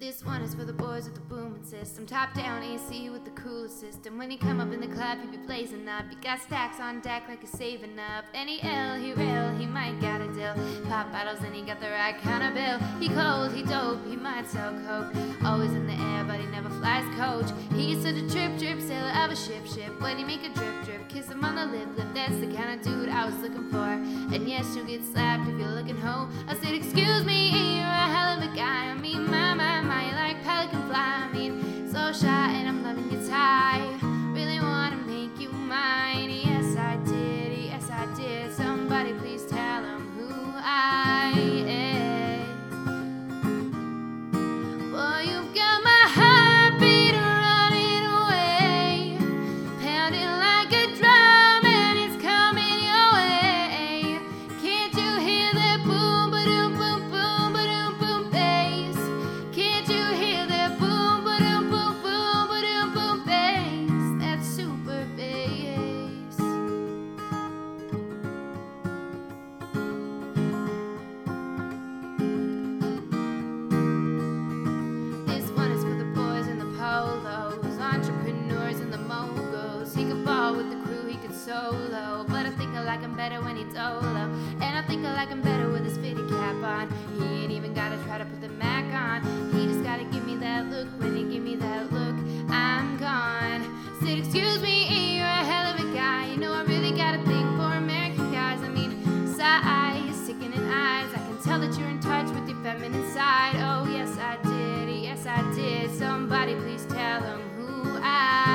This one is for the boys with the booming system. Top down AC with the coolest system. When he come up in the club, he be blazing up. He got stacks on deck like he's saving up. Any ill, he real, he might got a deal. Pop bottles and he got the right kind of bill. He cold, he dope, he might sell coke. Always in the air, but he never flies coach. He's such a trip, sailor of a ship. When he make a drip, kiss him on the lip. That's the kind of dude I was looking for. And yes, you'll get slapped if you're looking home. I said, excuse me, you're a hell of a guy. I mean, my, you like pelican fly. I mean, so shy and I'm loving your tie. Really wanna make you mine. Yes, I did. Somebody please tell him who I am. Boy, you've got my heartbeat running away, pounding like a drum and it's coming your way. Can't you hear that boom, ba-doom, boom, boom, ba-doom, boom bass? Can't you hear that boom, ba-doom, boom, boom, ba-doom, boom bass? That's super bass. This one is for the boys in the polos, entrepreneurs and the moguls. He could ball with the crew, he could solo, but I think I like him better when he's dolo. And I think I like him better with his fitted cap on. He ain't even gotta try to put the Mac on. He just gotta give me that look. When he give me that look, I'm gone. Said, excuse me, you're a hell of a guy. You know I really got a thing for American guys. I mean, size, sickening eyes. I can tell that you're in touch with your feminine side. Oh yes I did. Somebody please tell him who I